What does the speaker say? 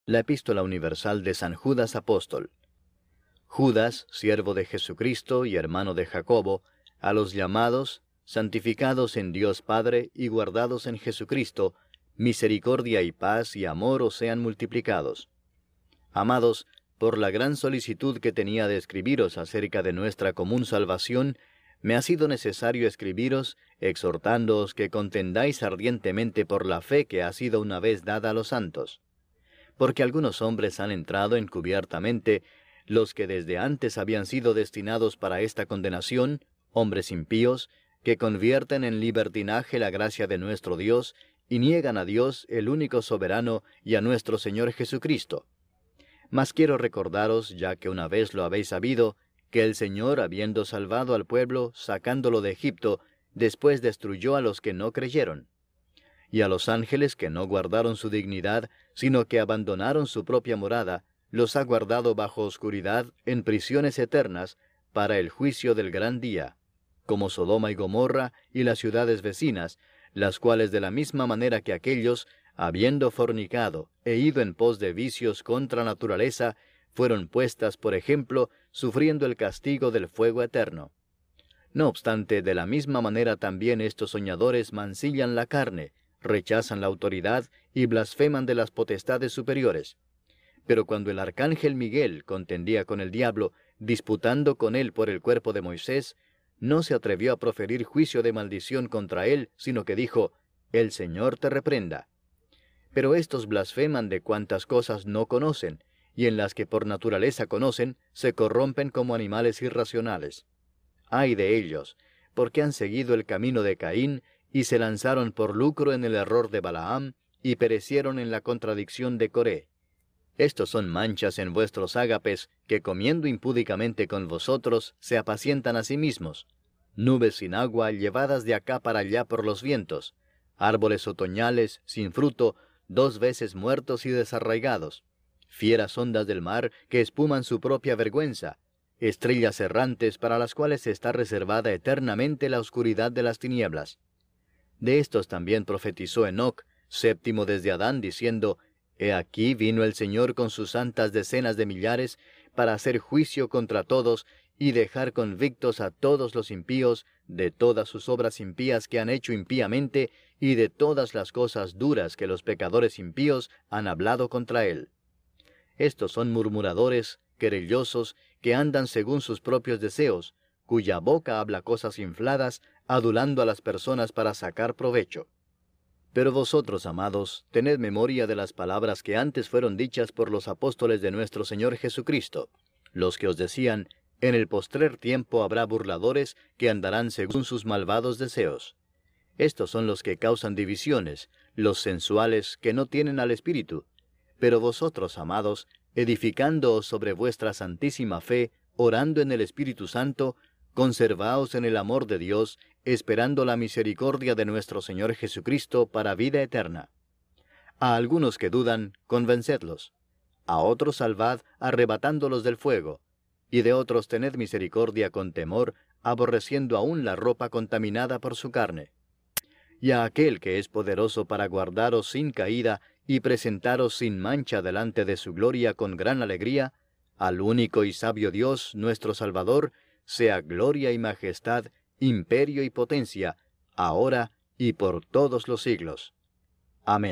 La Epístola Universal de San Judas Apóstol. Judas, siervo de Jesucristo y hermano de Jacobo, a los llamados, santificados en Dios Padre y guardados en Jesucristo, misericordia y paz y amor os sean multiplicados. Amados, por la gran solicitud que tenía de escribiros acerca de nuestra común salvación, me ha sido necesario escribiros, exhortándoos que contendáis ardientemente por la fe que ha sido una vez dada a los santos. Porque algunos hombres han entrado encubiertamente, los que desde antes habían sido destinados para esta condenación, hombres impíos, que convierten en libertinaje la gracia de nuestro Dios, y niegan a Dios, el único soberano, y a nuestro Señor Jesucristo. Mas quiero recordaros, ya que una vez lo habéis sabido, que el Señor, habiendo salvado al pueblo, sacándolo de Egipto, después destruyó a los que no creyeron. Y a los ángeles que no guardaron su dignidad, sino que abandonaron su propia morada, los ha guardado bajo oscuridad en prisiones eternas, para el juicio del gran día, como Sodoma y Gomorra y las ciudades vecinas, las cuales de la misma manera que aquellos, habiendo fornicado e ido en pos de vicios contra naturaleza, fueron puestas por ejemplo, sufriendo el castigo del fuego eterno. No obstante, de la misma manera también estos soñadores mancillan la carne, rechazan la autoridad y blasfeman de las potestades superiores. Pero cuando el arcángel Miguel contendía con el diablo, disputando con él por el cuerpo de Moisés, no se atrevió a proferir juicio de maldición contra él, sino que dijo, «El Señor te reprenda». Pero estos blasfeman de cuantas cosas no conocen, y en las que por naturaleza conocen, se corrompen como animales irracionales. ¡Ay de ellos! Porque han seguido el camino de Caín, y se lanzaron por lucro en el error de Balaam, y perecieron en la contradicción de Coré. Estos son manchas en vuestros ágapes, que comiendo impúdicamente con vosotros, se apacientan a sí mismos. Nubes sin agua, llevadas de acá para allá por los vientos. Árboles otoñales, sin fruto, 2 veces muertos y desarraigados. Fieras ondas del mar, que espuman su propia vergüenza. Estrellas errantes para las cuales está reservada eternamente la oscuridad de las tinieblas. De estos también profetizó Enoc, séptimo desde Adán, diciendo, «He aquí vino el Señor con sus santas decenas de millares, para hacer juicio contra todos, y dejar convictos a todos los impíos, de todas sus obras impías que han hecho impíamente, y de todas las cosas duras que los pecadores impíos han hablado contra él». Estos son murmuradores, querellosos, que andan según sus propios deseos, cuya boca habla cosas infladas, adulando a las personas para sacar provecho. Pero vosotros, amados, tened memoria de las palabras que antes fueron dichas por los apóstoles de nuestro Señor Jesucristo, los que os decían, en el postrer tiempo habrá burladores que andarán según sus malvados deseos. Estos son los que causan divisiones, los sensuales que no tienen al Espíritu. Pero vosotros, amados, edificándoos sobre vuestra santísima fe, orando en el Espíritu Santo, conservaos en el amor de Dios, esperando la misericordia de nuestro Señor Jesucristo para vida eterna. A algunos que dudan, convencedlos. A otros salvad, arrebatándolos del fuego. Y de otros tened misericordia con temor, aborreciendo aún la ropa contaminada por su carne. Y a aquel que es poderoso para guardaros sin caída y presentaros sin mancha delante de su gloria con gran alegría, al único y sabio Dios, nuestro Salvador, sea gloria y majestad, imperio y potencia, ahora y por todos los siglos. Amén.